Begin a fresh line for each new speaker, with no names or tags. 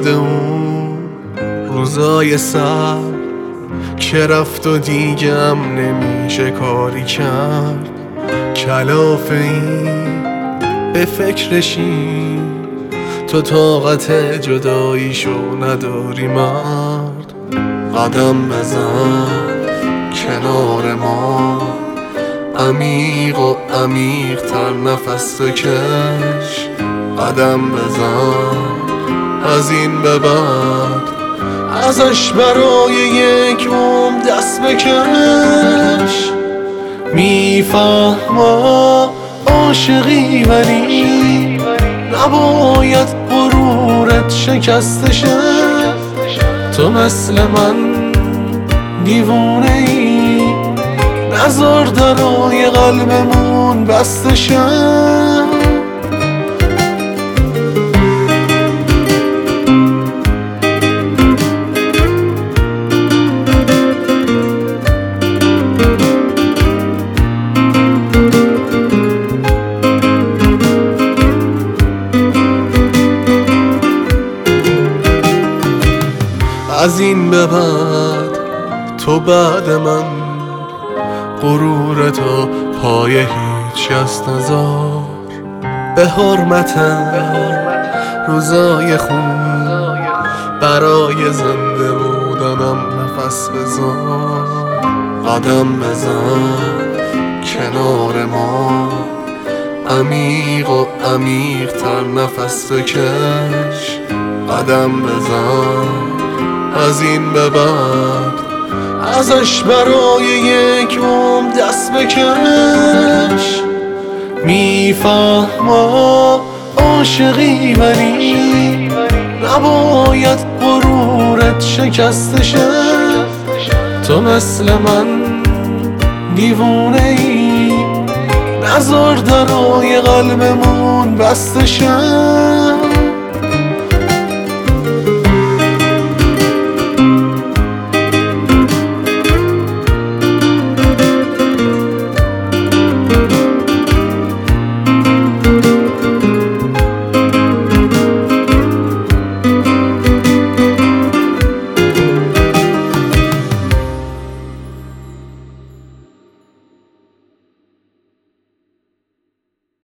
یاد اون روزای سر که رفت و دیگم نمیشه کاری کرد. کلافه این به فکرشی تو طاقت جداییشو نداری مرد. قدم بزن کنار ما، عمیق و عمیق تر نفس بکش. قدم بزن از این به بعد ازش برای یک عمر دست بکش. میفهمم عاشقی ولی نباید غرورت شکسته شه. تو مثل من دیوونه ای، نذار درای قلبمون بسته شه. از این به بعد تو بعد من غرورتو پای هیچ کس نذار. به حرمت روزای خون برای زنده بودنم نفس بزار. قدم بزن کنار ما، عمیق و عمیق تر نفس بکش. قدم بزن از این به بعد ازش برای یک عمر دست بکش. میفهمم عاشقی ولی نباید غرورت شکسته شه. تو مثل من دیوونه ای، نذار درای قلبمون بسته شه.